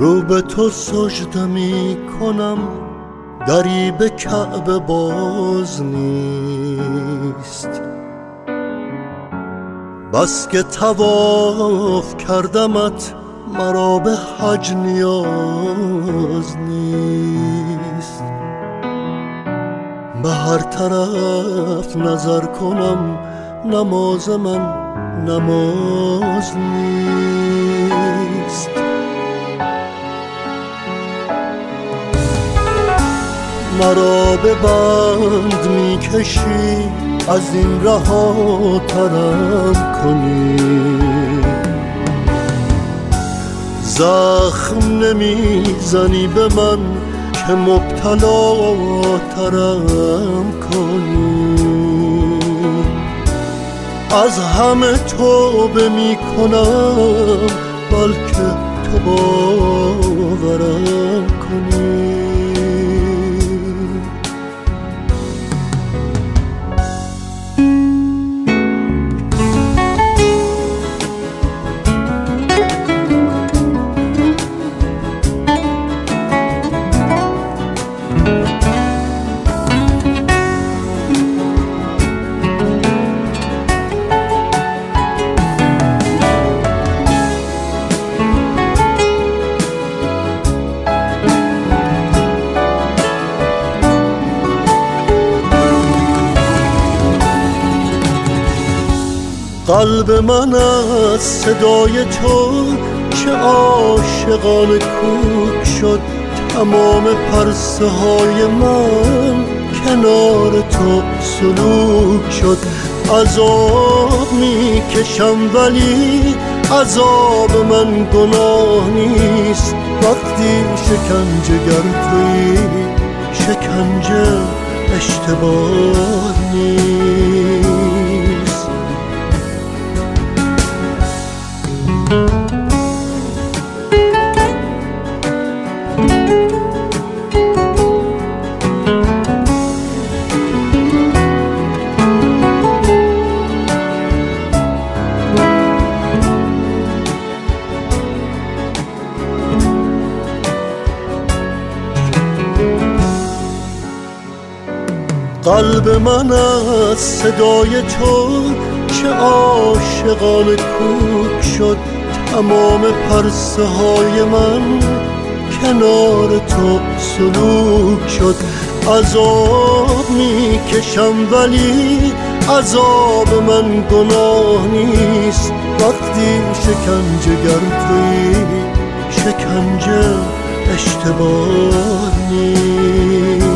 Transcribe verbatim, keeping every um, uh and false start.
رو به تو سجده می کنم، دری به کعبه باز نیست. بس که طواف کردمت، مرا به حج نیاز نیست. به هر طرف نظر کنم، نماز من نماز نیست. مرا به بند می کشی، از این رها ترم کنی. زخم نمی زنی به من که مبتلا ترم کنی. از همه توبه می کنم، بلکه تو باورم کنی. قلب من از صدای تو چه عاشقانه کوک شد. تمام پرسه های من کنار تو سلوک شد. عذاب می کشم ولی عذاب من گناه نیست. وقتی شکنجه گر تویی، شکنجه اشتباه نیست. قلب من از صدای تو چه عاشقانه کوک شد. تمام پرسه های من کنار تو سلوک شد. عذاب می کشم ولی عذاب من گناه نیست. وقتی شکنجه گر تویی، شکنجه اشتباه نیست.